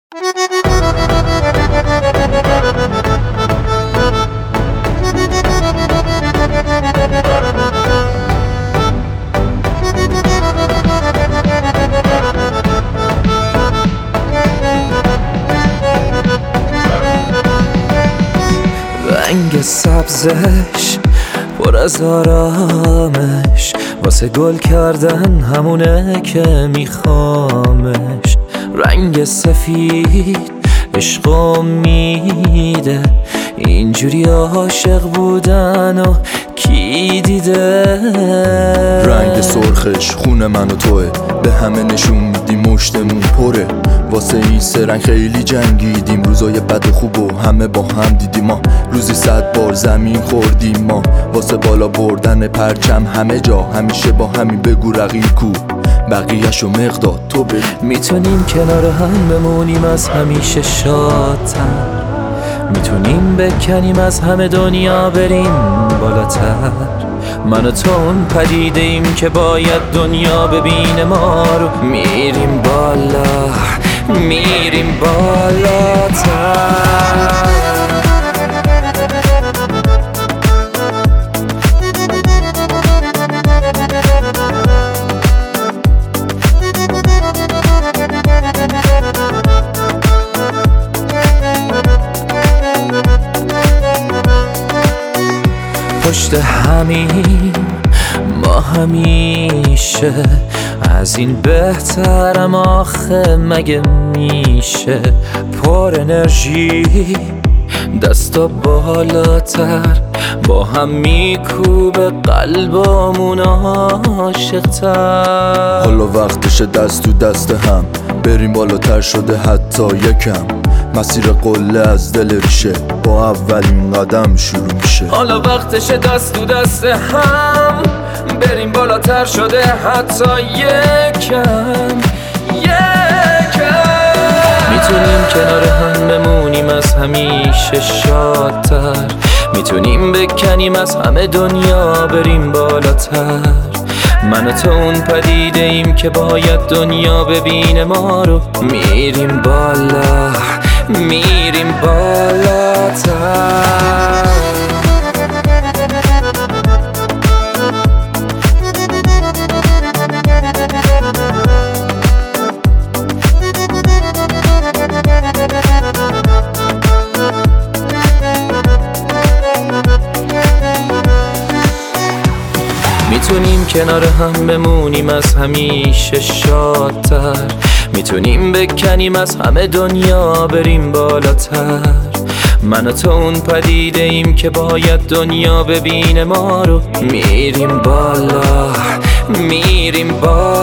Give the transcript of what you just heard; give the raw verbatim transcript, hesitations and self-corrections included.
رنگ سبزش پر از آرامش، واسه گل کردن همونه که میخوامش. رنگ سفید عشق و میده، اینجوری عاشق بودن و کی دیده؟ رنگ سرخش خون من و توه، به همه نشون میدیم مشتمون پره. واسه این سه رنگ خیلی جنگیدیم، روزای بد و خوب و همه با هم دیدیم. ما روزی صد بار زمین خوردیم، ما واسه بالا بردن پرچم همه جا همیشه با همین بگو رقیب کو بقیه‌شو مقداد تو بگو. میتونیم کنار هم بمونیم از همیشه شادتر، میتونیم بکنیم از همه دنیا بریم بالاتر. من و تو اون پدیده ایم که باید دنیا ببینه ما رو. میریم بالا میریم بالاتر. پشت همین ما همیشه، از این بهترم آخه مگه میشه؟ پر انرژی دستا بالاتر، با هم میکوبه قلبمون عاشق‌تر. حالا وقتشه دست تو دست هم بریم بالاتر، شده حتی یکم مسیر قله از دل ریشه با اولین قدم شروع میشه. حالا وقتشه دست تو دست هم بریم بالاتر، شده حتی یکم یکم. میتونیم کنار هم بمونیم از همیشه شادتر، میتونیم بکنیم از همه دنیا بریم بالاتر. من و تو اون پدیده ایم که باید دنیا ببینه ما رو. میریم بالا میریم بالاتر. میتونیم کنار هم بمونیم از همیشه شادتر، میتونیم بکنیم از همه دنیا بریم بالاتر. من و تو اون پدیده ایم که باید دنیا ببینه ما رو. میریم بالا میریم بالا.